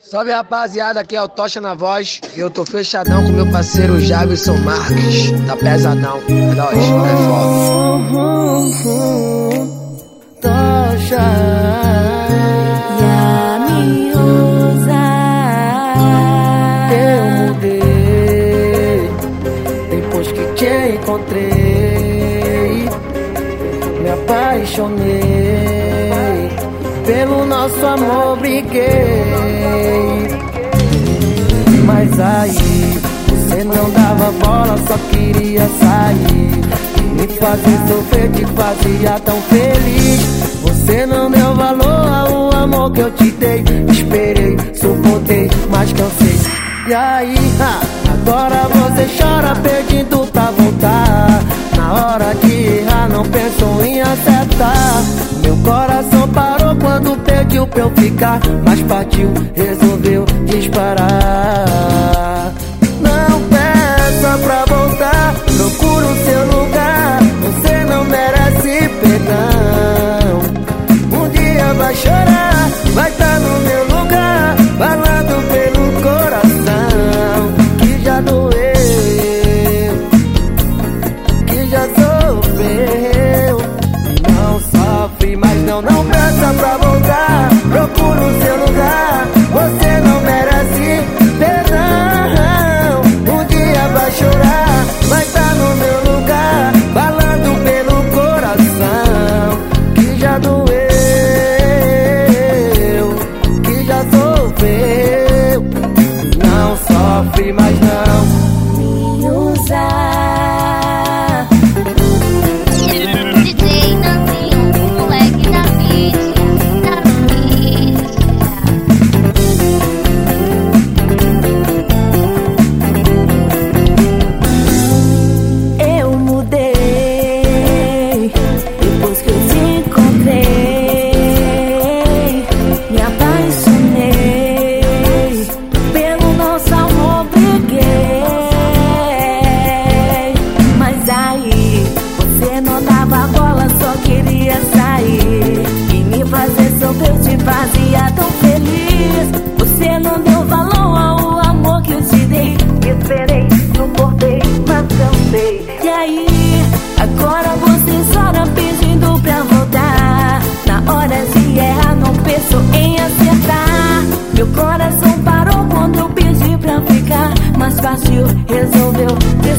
Salve, rapaziada, aqui é o Tocha na voz. E eu tô fechadão com meu parceiro Javison Marques. Tá pesadão, é nóis, é foda. Tocha Ya me usa. Eu mudei depois que te encontrei. Me apaixonei, pelo nosso amor briguei. Mas aí você não dava bola, só queria sair. Me fazer sofrer te fazia tão feliz. Você não deu valor ao amor que eu te dei. Esperei, suportei, mas cansei. E aí, agora você chora pedindo pra voltar. Na hora de errar não pensou em acertar. Meu coração parou quando pediu pra eu ficar, mas partiu, resolveu disparar. Não peça pra voltar, procura o seu lugar. Você não merece perdão. Um dia vai chorar, vai estar no meu lugar, falando pelo coração que já doeu, que já sofreu. Não sofre, mas não peça pra voltar. Procura o seu lugar, você não merece perdão. Um dia vai chorar, vai estar no meu lugar, falando pelo coração que já doeu, que já sofreu. Não sofre, mas não Me usa. DJ Nanzinho, moleque da mídia, Eu mudei depois que eu te encontrei. Me apaixonei, pelo nosso amor briguei. Mas aí você não dava bola, só queria sair. E me fazer sofrer te fazia tão feliz. Você não deu valor ao amor que eu te dei. Esperei, suportei, mas cansei. E aí, agora você chora pedindo pra voltar. Na hora de errar não pensou em acertar. Meu coração parou quando eu pedi pra ficar, mas partiu, resolveu